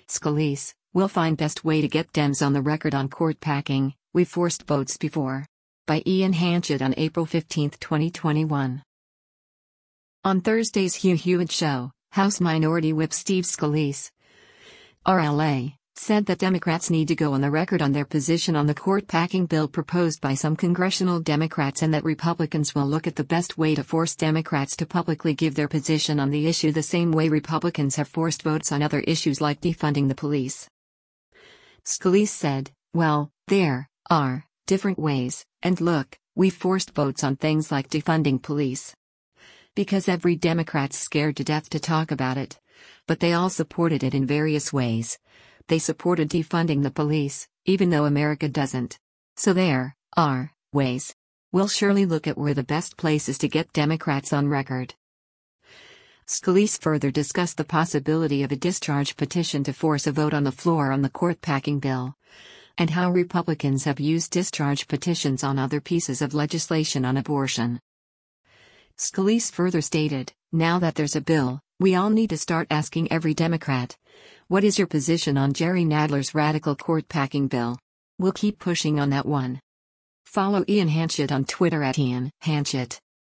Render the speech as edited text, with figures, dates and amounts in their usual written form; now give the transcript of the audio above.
Scalise, we'll find best way to get Dems on the record on court packing, we've forced votes before. By Ian Hanchett on April 15, 2021. On Thursday's Hugh Hewitt show, House Minority Whip Steve Scalise, RLA, said that Democrats need to go on the record on their position on the court packing bill proposed by some congressional Democrats and that Republicans will look at the best way to force Democrats to publicly give their position on the issue the same way Republicans have forced votes on other issues like defunding the police. Scalise said, well, there are different ways, and look, we've forced votes on things like defunding police. Because every Democrat's scared to death to talk about it. But they all supported it in various ways. They supported defunding the police, even though America doesn't. So there are ways. We'll surely look at where the best place is to get Democrats on record. Scalise further discussed the possibility of a discharge petition to force a vote on the floor on the court packing bill, and how Republicans have used discharge petitions on other pieces of legislation on abortion. Scalise further stated, now that there's a bill, we all need to start asking every Democrat, what is your position on Jerry Nadler's radical court packing bill? We'll keep pushing on that one. Follow Ian Hanchett on Twitter @IanHanchett.